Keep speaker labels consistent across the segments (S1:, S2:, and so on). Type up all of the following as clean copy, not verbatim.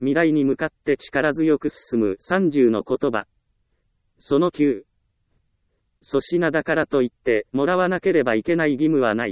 S1: 未来に向かって力強く進む30の言葉。その9。粗品だからといって、もらわなければいけない義務はない。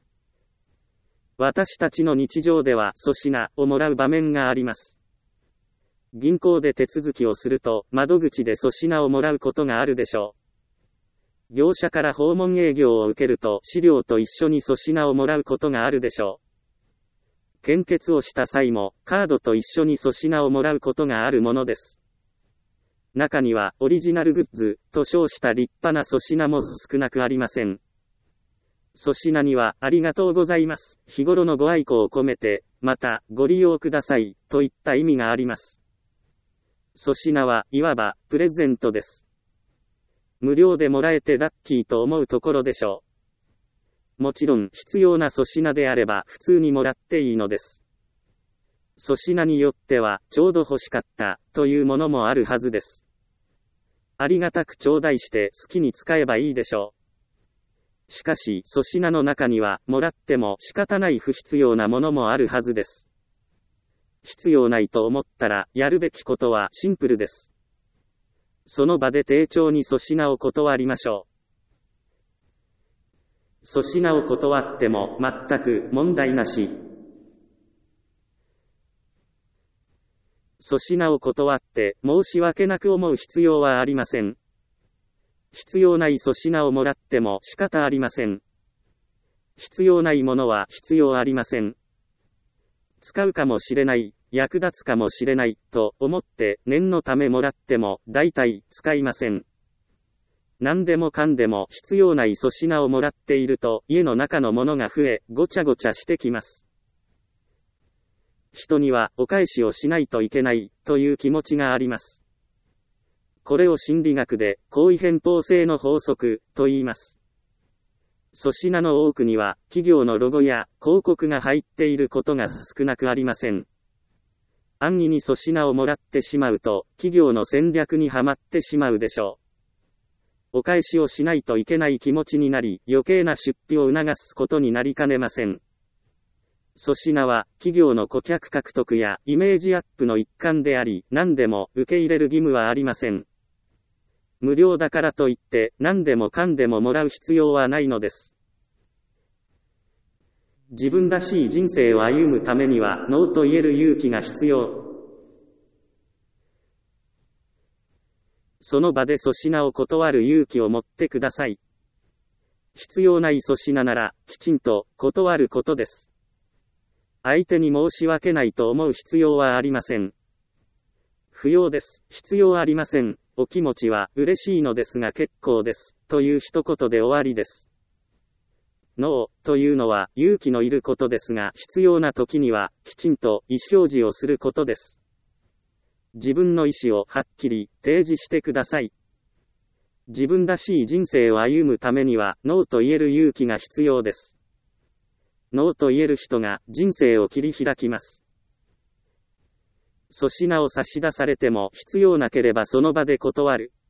S1: 私たちの日常では粗品をもらう場面があります。銀行で手続きをすると、窓口で粗品をもらうことがあるでしょう。業者から訪問営業を受けると、資料と一緒に粗品をもらうことがあるでしょう。献血をした際も、カードと一緒に粗品をもらうことがあるものです。中には、オリジナルグッズと称した立派な粗品も少なくありません。粗品には、ありがとうございます。日頃のご愛顧を込めて、また、ご利用ください、といった意味があります。粗品は、いわば、プレゼントです。無料でもらえてラッキーと思うところでしょう。もちろん、必要な粗品であれば、普通にもらっていいのです。粗品によっては、ちょうど欲しかった、というものもあるはずです。ありがたく頂戴して、好きに使えばいいでしょう。しかし、粗品の中には、もらっても仕方ない不必要なものもあるはずです。必要ないと思ったら、やるべきことはシンプルです。その場で丁重に粗品を断りましょう。粗品を断っても、全く問題なし。粗品を断って、申し訳なく思う必要はありません。必要ない粗品をもらっても仕方ありません。必要ないものは必要ありません。使うかもしれない、役立つかもしれない、と思って念のためもらっても大体使いません。何でもかんでも必要ない粗品をもらっていると家の中のものが増えごちゃごちゃしてきます。人にはお返しをしないといけないという気持ちがあります。これを心理学で行為偏方性の法則と言います。粗品の多くには企業のロゴや広告が入っていることが少なくありません。安易に粗品をもらってしまうと企業の戦略にはまってしまうでしょう。お返しをしないといけない気持ちになり余計な出費を促すことになりかねません。粗品は企業の顧客獲得やイメージアップの一環であり何でも受け入れる義務はありません。無料だからといって何でもかんでももらう必要はないのです。自分らしい人生を歩むためにはノーと言える勇気が必要。その場で粗品を断る勇気を持ってください。必要ない粗品ならきちんと断ることです。相手に申し訳ないと思う必要はありません。不要です。必要ありません。お気持ちは嬉しいのですが結構です。という一言で終わりです。ノーというのは勇気のいることですが必要な時にはきちんと意思表示をすることです。自分の意思をはっきり提示してください。自分らしい人生を歩むためにはノーと言える勇気が必要です。ノーと言える人が人生を切り開きます。粗品を差し出されても必要なければその場で断る。